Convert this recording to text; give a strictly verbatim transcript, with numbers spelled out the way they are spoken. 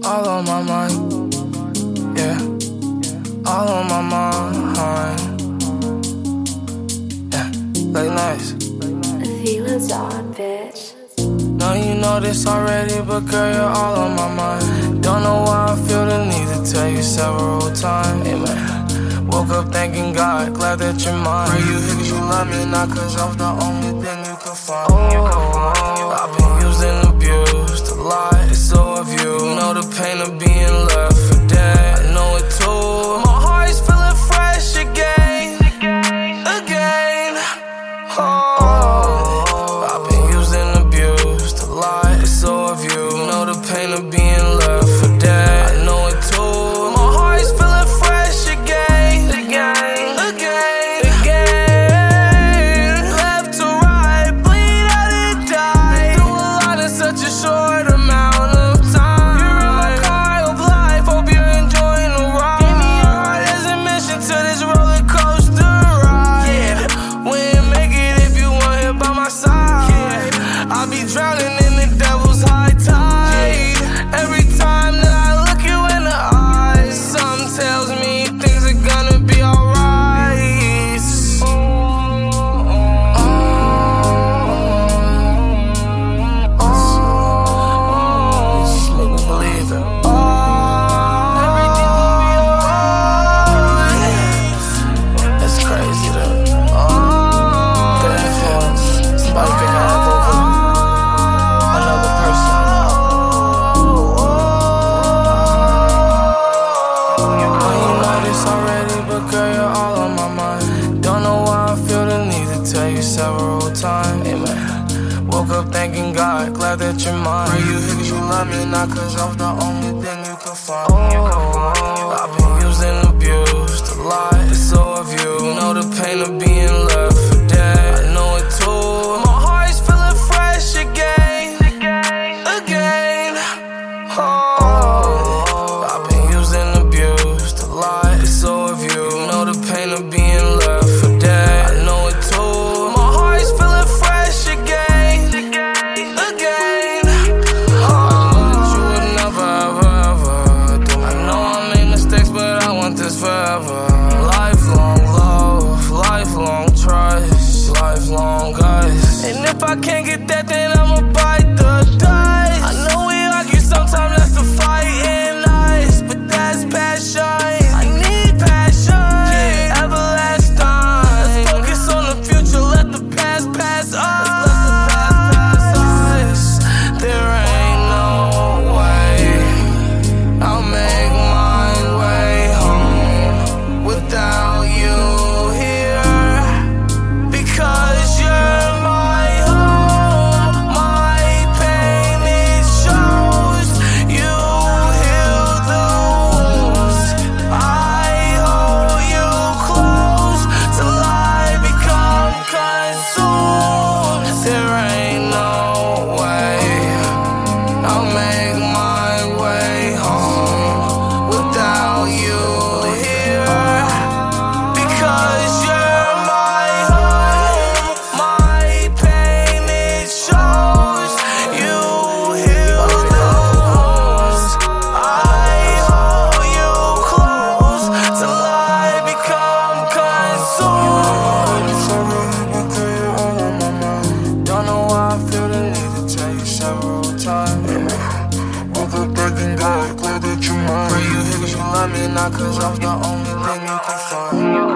all on my mind, yeah, all on my mind, yeah, like nice. Feelings on, bitch. Know you know this already, but girl, you're all on my mind. Don't know why I feel the need to tell you several times. Amen. Woke up thanking God, glad that you're mine. Pray you hear 'cause you love me, not 'cause I was the only thing you could find. Oh, I've been used and abused, a lot, it's so of you. You know the pain of being left for dead, I know it too. My heart's feeling fresh again, again. Oh, I've been used and abused, a lot, it's so of you. You know the pain of being left for dead, I know it too. My heart's feeling fresh again, again, again, again. Left to right, bleed out and die. Through a lot in such a short amount of time. You're in my car of life, hope you're enjoying the ride. Give me your heart as a mission to this roller coaster ride. Yeah, we ain't make it if you weren't here by my side. Yeah, I'll be drowning in the devil's high tide. Every time that I look you in the eyes, something tells me things are gonna be alright. Oh, oh, oh, just make me believe it. Oh, everything will be alright. That's crazy though. Oh, good influence. Somebody can have over another person. You know this already, but girl, you're all on my mind. Don't know why I feel the need to tell you several times. Amen. Woke up thanking God, glad that you're mine. Pray you hear 'cause you love me, not 'cause I was the only thing you could find. Oh, I've been used and abused, a lot, it's so of you. You know the pain of being left for dead, I know it too. My heart's feeling fresh again, again. Oh, I've been used and abused, a lot, it's so of you. You know the pain of being left for dead, I know it too. My heart's feeling fresh again, again. Oh, you would never, ever, ever do. I know I made mistakes, but I want this forever. Lifelong love, lifelong trust, lifelong us. And if I can't get that, then I'ma bite the dust. I know we argue sometimes, that's the fight in us, but that's passion. I need passion, yeah, everlasting. Let's focus on the future, let the past pass us. There ain't no way I'll make my way home without you here, because you're my home. My pain, it shows. You heal the wounds. I hold you close till I become consumed. There ain't no way I'll make my way home without you here, because you're my home. My pain, it shows. You heal the wounds. I hold you close till I become consumed. Don't know why I feel the need to tell you several times. Woke up thanking God, glad that you're mine. Pray you hear 'cause you love me, not 'cause I was the only thing you could find.